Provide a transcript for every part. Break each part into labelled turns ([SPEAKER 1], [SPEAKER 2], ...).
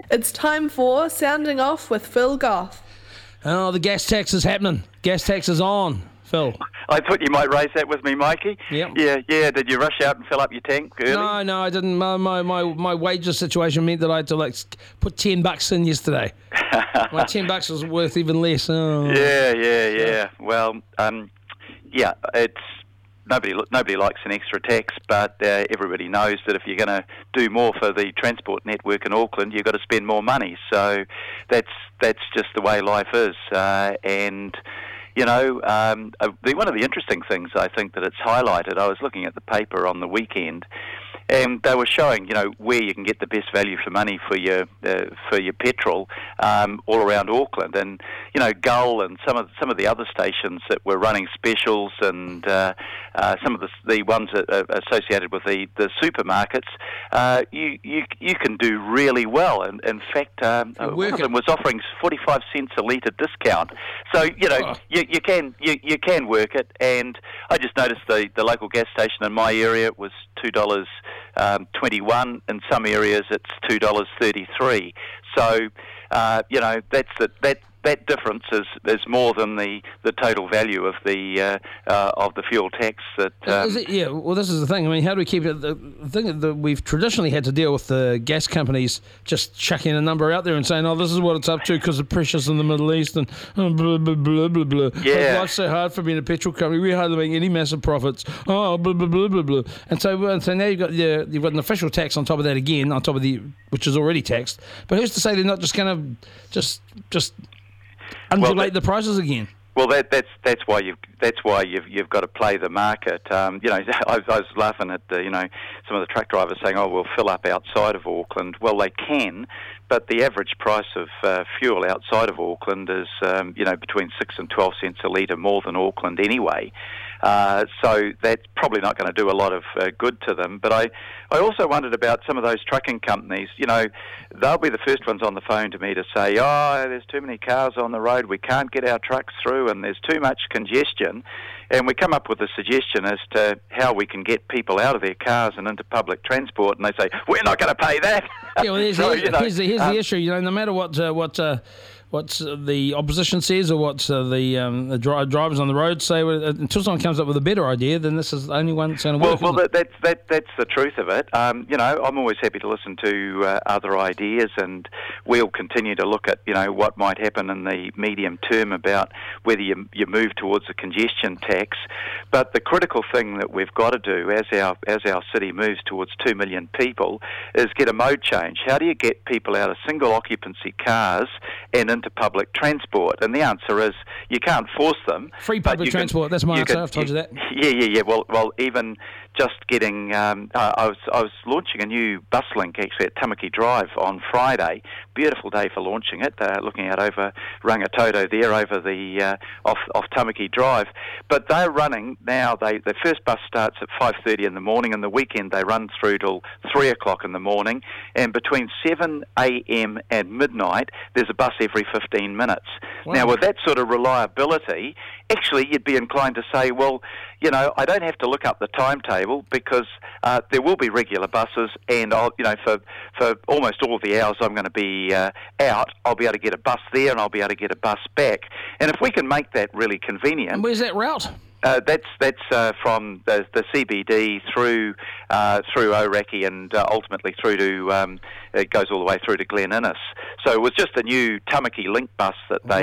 [SPEAKER 1] It's time for Sounding Off with Phil Goff.
[SPEAKER 2] Oh, the gas tax is happening. Gas tax is on, Phil.
[SPEAKER 3] I thought you might raise that with me, Mikey.
[SPEAKER 2] Yep.
[SPEAKER 3] Yeah. Did you rush out and fill up your tank early?
[SPEAKER 2] No, I didn't. My wages situation meant that I had to put $10 in yesterday. My $10 was worth even less. Oh.
[SPEAKER 3] Yeah. Well, it's nobody likes an extra tax, but everybody knows that if you're going to do more for the transport network in Auckland, you've got to spend more money. So that's just the way life is, and. One of the interesting things I think that it's highlighted, I was looking at the paper on the weekend, and they were showing, where you can get the best value for money for your petrol all around Auckland, and Gull and some of the other stations that were running specials, and some of the ones that are associated with the supermarkets, you can do really well. And in fact, one of them was offering 45 cents a litre discount. So you can work it. And I just noticed the local gas station in my area was $2.21. In some areas, it's $2.33. So that difference is more than the total value of the fuel tax.
[SPEAKER 2] Well, this is the thing. I mean, how do we keep it? The thing that we've traditionally had to deal with the gas companies just chucking a number out there and saying, "Oh, this is what it's up to because of pressures in the Middle East and blah blah blah blah blah."
[SPEAKER 3] Yeah,
[SPEAKER 2] life's so hard for being a petrol company. We hardly make any massive profits. Oh, blah blah blah blah blah. And so now you've got an official tax on top of that again, on top of which is already taxed. But who's to say they're not just going to just undulate the prices again?
[SPEAKER 3] Well, that's why you've got to play the market. I was laughing at some of the truck drivers saying, "Oh, we'll fill up outside of Auckland." Well, they can, but the average price of fuel outside of Auckland is between 6 and 12 cents a litre more than Auckland anyway. So that's probably not going to do a lot of good to them. But I also wondered about some of those trucking companies. They'll be the first ones on the phone to me to say, "Oh, there's too many cars on the road. We can't get our trucks through, and there's too much congestion." And we come up with a suggestion as to how we can get people out of their cars and into public transport, and they say, "We're not going to pay that."
[SPEAKER 2] Yeah, well, here's the issue. No matter what the opposition says or what the drivers on the road say, until someone comes up with a better idea, then this is the only one that's going to work.
[SPEAKER 3] Well, that's the truth of it. I'm always happy to listen to other ideas, and we'll continue to look at what might happen in the medium term about whether you move towards a congestion tax. But the critical thing that we've got to do as our city moves towards 2 million people is get a mode change. How do you get people out of single occupancy cars and into public transport? And the answer is you can't force them.
[SPEAKER 2] Free public transport, that's my answer. I've told you that.
[SPEAKER 3] Yeah. Well, even just getting, I was launching a new bus link actually at Tamaki Drive on Friday. Beautiful day for launching it, looking out over Rangitoto there, over the off Tamaki Drive. But they're running now. The first bus starts at 5:30 in the morning, and the weekend they run through till 3 o'clock in the morning. And between 7 a.m. and midnight, there's a bus every 15 minutes. Wow. Now, with that sort of reliability, actually, you'd be inclined to say, well, I don't have to look up the timetable because there will be regular buses, and for almost all of the hours I'm going to be out, I'll be able to get a bus there and I'll be able to get a bus back. And if we can make that really convenient...
[SPEAKER 2] And where's that route?
[SPEAKER 3] That's from the CBD through Aoraki and ultimately through to it goes all the way through to Glen Innes. So it was just a new Tamaki Link bus that they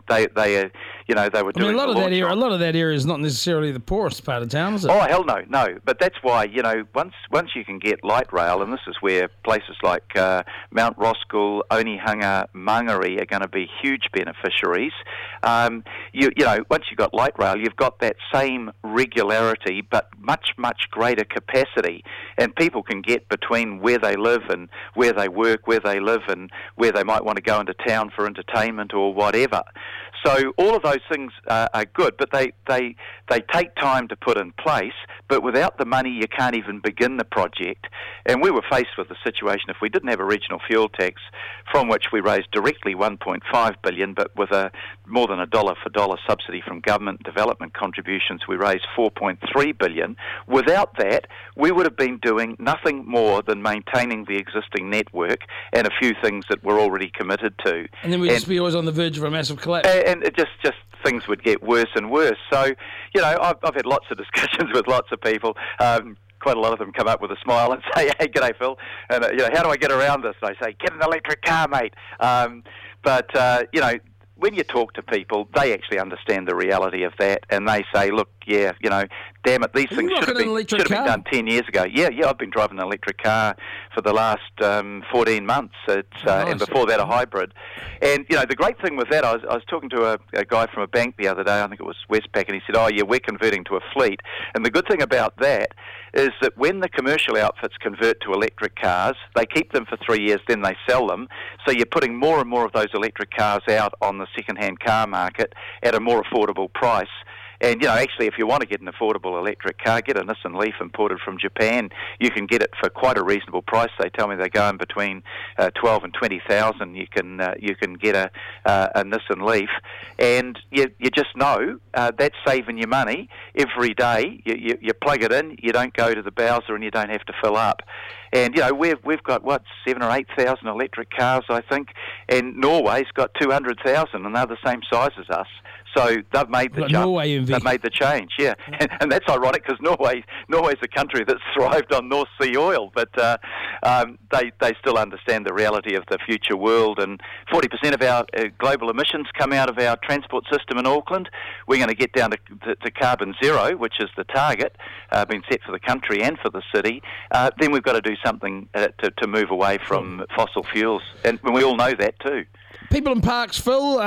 [SPEAKER 3] were doing.
[SPEAKER 2] A lot of that area is not necessarily the poorest part of town, is it?
[SPEAKER 3] Oh hell no. But that's why once you can get light rail, and this is where places like Mount Roskill, Onehunga, Mangere are going to be huge beneficiaries. Once you've got light rail, you've got that same regularity but much greater capacity, and people can get between where they live and where they work, where they live and where they might want to go into town for entertainment or whatever. So all of those things are good, but they take time to put in place. But without the money, you can't even begin the project. And we were faced with the situation, if we didn't have a regional fuel tax, from which we raised directly $1.5 billion, but with more than a dollar-for-dollar subsidy from government development contributions, we raised $4.3 billion. Without that, we would have been doing nothing more than maintaining the existing network and a few things that we're already committed to.
[SPEAKER 2] And then we'd just be always on the verge of a massive collapse.
[SPEAKER 3] And it just things would get worse and worse. So, I've had lots of discussions with lots of people. Quite a lot of them come up with a smile and say, "Hey, g'day, Phil." And how do I get around this? And I say, "Get an electric car, mate." When you talk to people, they actually understand the reality of that, and they say, "Look, damn it, these things should have been done 10 years ago." Yeah, I've been driving an electric car for the last 14 months, and before that a hybrid. And, the great thing with that, I was talking to a guy from a bank the other day, I think it was Westpac, and he said, "Oh, yeah, we're converting to a fleet." And the good thing about that is that when the commercial outfits convert to electric cars, they keep them for 3 years, then they sell them. So you're putting more and more of those electric cars out on the second-hand car market at a more affordable price. And, actually, if you want to get an affordable electric car, get a Nissan Leaf imported from Japan. You can get it for quite a reasonable price. They tell me they're going between 12 and 20,000. You can get a Nissan Leaf, and you just know that's saving you money every day. You plug it in, you don't go to the Bowser, and you don't have to fill up. And we've got 7,000 or 8,000 electric cars, I think, and Norway's got 200,000, and they're the same size as us. So they've made the jump. They've made the change, yeah. And that's ironic because Norway's a country that's thrived on North Sea oil, but they still understand the reality of the future world. And 40% of our global emissions come out of our transport system in Auckland. We're going to get down to carbon zero, which is the target been set for the country and for the city. Then we've got to do something to move away from fossil fuels, and we all know that too.
[SPEAKER 2] People in parks, Phil.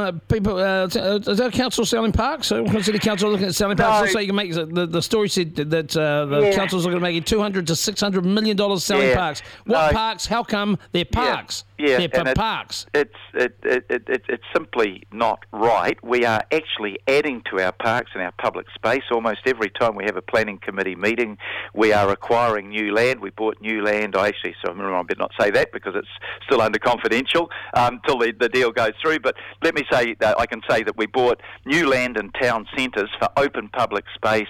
[SPEAKER 2] Is our council selling parks? Auckland City Council looking at selling parks. Also, you can make the story said that the council's looking at making $200 to $600 million selling parks. What parks? How come they're parks? They're parks.
[SPEAKER 3] It's simply not right. We are actually adding to our parks and our public space almost every time we have a planning committee meeting. We are acquiring new land. We bought new land. I better not say that because it's still under confidential until the deal goes through. But let me say that I can say that we bought new land in town centres for open public space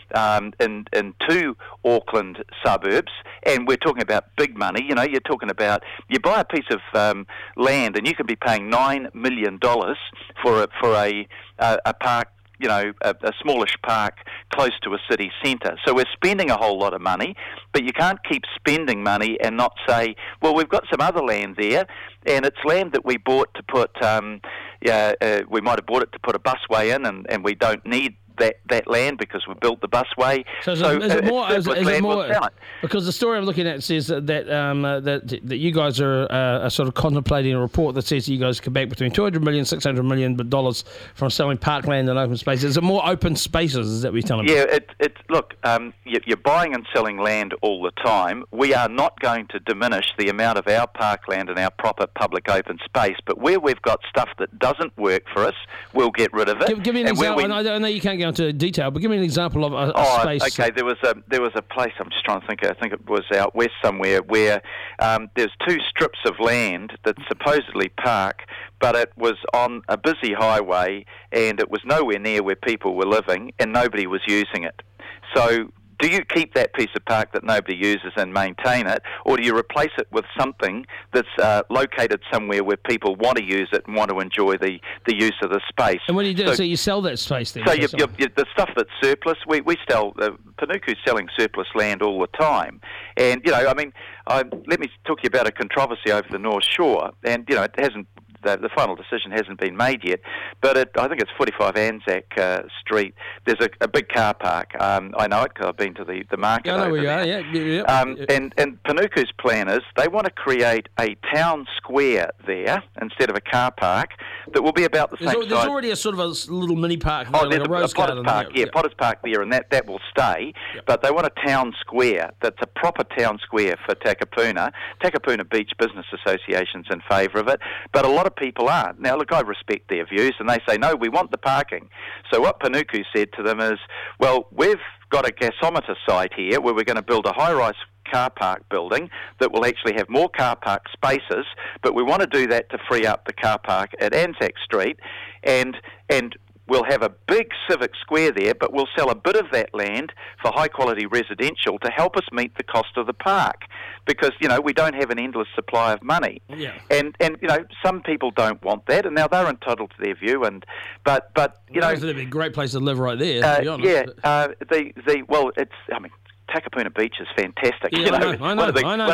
[SPEAKER 3] in 2 Auckland suburbs, and we're talking about big money. You're talking about you buy a piece of land and you can be paying $9 million for a park, a smallish park close to a city centre. So we're spending a whole lot of money, but you can't keep spending money and not say, well, we've got some other land there, and it's land that we bought to put, we might have bought it to put a busway in, and we don't need that land because we built the busway.
[SPEAKER 2] So is it more? Because the story I'm looking at says that you guys are sort of contemplating a report that says you guys come back between $200 million, $600 million from selling parkland and open spaces. Is it more open spaces? Is that what you're telling me?
[SPEAKER 3] Yeah, you're buying and selling land all the time. We are not going to diminish the amount of our parkland and our proper public open space, but where we've got stuff that doesn't work for us, we'll get rid of it.
[SPEAKER 2] Give me an example. I know you can't go into detail, but give me an example of a space.
[SPEAKER 3] Okay, there was a place, I'm just trying to think, I think it was out west somewhere, where there's 2 strips of land that supposedly park, but it was on a busy highway and it was nowhere near where people were living and nobody was using it. So do you keep that piece of park that nobody uses and maintain it, or do you replace it with something that's located somewhere where people want to use it and want to enjoy the use of the space?
[SPEAKER 2] And what do you do? So you sell that space then?
[SPEAKER 3] So the stuff that's surplus, we sell, Panuku's selling surplus land all the time. And, let me talk to you about a controversy over the North Shore, and, it hasn't, the final decision hasn't been made yet, but I think it's 45 Anzac Street. There's a big car park. I know it because I've been to the market.
[SPEAKER 2] I know where you are, yeah.
[SPEAKER 3] And Panuku's plan is they want to create a town square there instead of a car park that will be about the same size.
[SPEAKER 2] There's already a sort of a little mini park,
[SPEAKER 3] there's
[SPEAKER 2] like a rose garden.
[SPEAKER 3] Park, Potters Park there, and that will stay. Yep. But they want a town square that's a proper town square for Takapuna. Takapuna Beach Business Association's in favour of it, but a lot of of people aren't. Now, look, I respect their views, and they say, no, we want the parking. So what Panuku said to them is, well, we've got a gasometer site here where we're going to build a high-rise car park building that will actually have more car park spaces, but we want to do that to free up the car park at Anzac Street, and we'll have a big civic square there, but we'll sell a bit of that land for high-quality residential to help us meet the cost of the park, because, you know, we don't have an endless supply of money.
[SPEAKER 2] Yeah.
[SPEAKER 3] And you know, some people don't want that, and now they're entitled to their view, but you know...
[SPEAKER 2] That'd be a great place to live right there, to be honest.
[SPEAKER 3] Yeah, well, it's, I mean, Takapuna Beach is fantastic.
[SPEAKER 2] Yeah,
[SPEAKER 3] you know,
[SPEAKER 2] I know.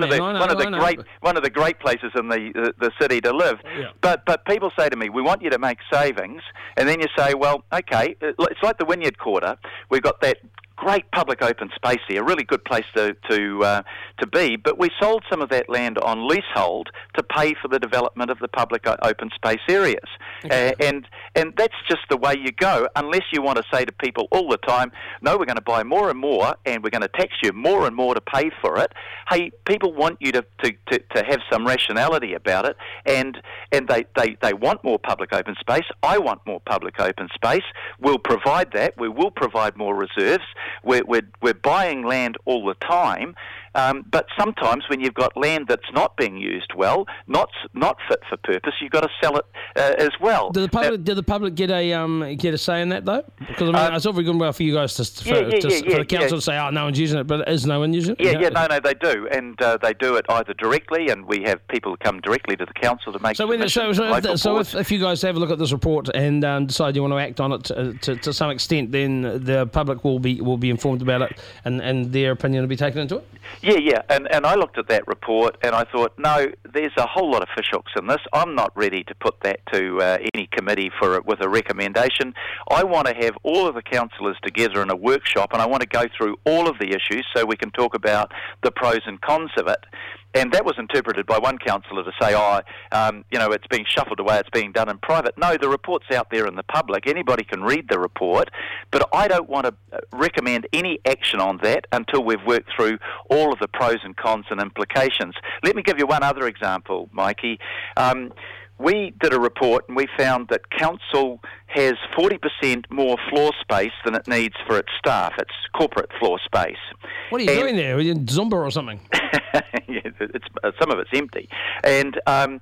[SPEAKER 3] One of the great places in the city to live.
[SPEAKER 2] Yeah.
[SPEAKER 3] But people say to me, we want you to make savings, and then you say, well, okay, it's like the Wynyard Quarter. We've got that great public open space here, a really good place to be, but we sold some of that land on leasehold to pay for the development of the public open space areas. Okay. And that's just the way you go, unless you want to say to people all the time, no, we're going to buy more and more, and we're going to tax you more and more to pay for it. Hey, people want you to have some rationality about it, and they want more public open space. I want more public open space. We'll provide that. We will provide more reserves. We're buying land all the time, but sometimes when you've got land that's not being used well, not fit for purpose, you've got to sell it as well.
[SPEAKER 2] Do the public get a say in that though? Because I mean, it's all very good and well for you guys for the council to say, oh, no one's using it, but is no one using it?
[SPEAKER 3] No, they do, and they do it either directly, and we have people come directly to the council to make. So
[SPEAKER 2] if you guys have a look at this report and decide you want to act on it to some extent, then the public will be informed about it, and their opinion will be taken into it.
[SPEAKER 3] Yeah, and I looked at that report and I thought, no, there's a whole lot of fishhooks in this. I'm not ready to put that to any committee with a recommendation. I want to have all of the councillors together in a workshop, and I want to go through all of the issues so we can talk about the pros and cons of it. And that was interpreted by one councillor to say, it's being shuffled away, it's being done in private. No, the report's out there in the public. Anybody can read the report, but I don't want to recommend any action on that until we've worked through all of the pros and cons and implications. Let me give you one other example, Mikey. We did a report and we found that council has 40% more floor space than it needs for its staff. It's corporate floor space.
[SPEAKER 2] What are you doing there? Are you in Zumba or something?
[SPEAKER 3] Yeah, some of it's empty, and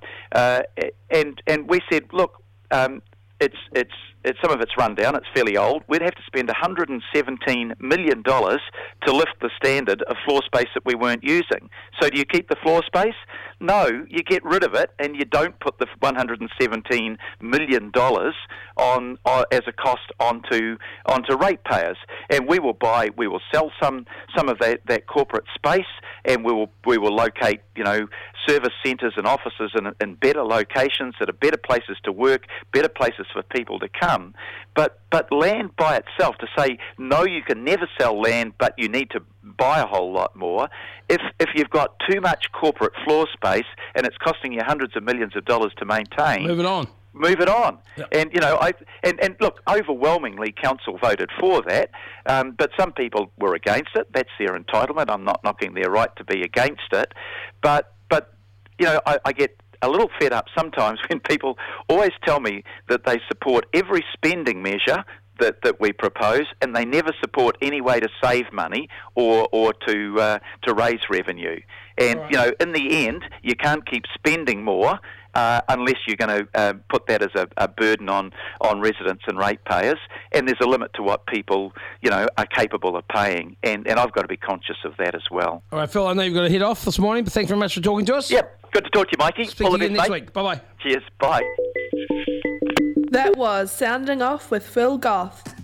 [SPEAKER 3] we said, look, it's some of it's run down. It's fairly old. We'd have to spend $117 million to lift the standard of floor space that we weren't using. So do you keep the floor space? No, you get rid of it, and you don't put the $117 million on as a cost onto ratepayers. And we will sell some of that corporate space, and we will locate service centres and offices in better locations that are better places to work, better places for people to come. But land by itself, to say, no, you can never sell land, but you need to buy a whole lot more. If you've got too much corporate floor space and it's costing you hundreds of millions of dollars to maintain,
[SPEAKER 2] move it on.
[SPEAKER 3] Yep. And look, overwhelmingly council voted for that, but some people were against it. That's their entitlement. I'm not knocking their right to be against it, but I get a little fed up sometimes when people always tell me that they support every spending measure that we propose, and they never support any way to save money or to raise revenue. And right. In the end, you can't keep spending more unless you're going to put that as a burden on residents and ratepayers. And there's a limit to what people are capable of paying, and I've got to be conscious of that as well.
[SPEAKER 2] All right, Phil, I know you've got to head off this morning, but thanks very much for talking to us.
[SPEAKER 3] Yep, good to talk to you, Mikey.
[SPEAKER 2] Speak to you again next week. Bye-bye.
[SPEAKER 3] Cheers, bye.
[SPEAKER 1] That was Sounding Off with Phil Goff.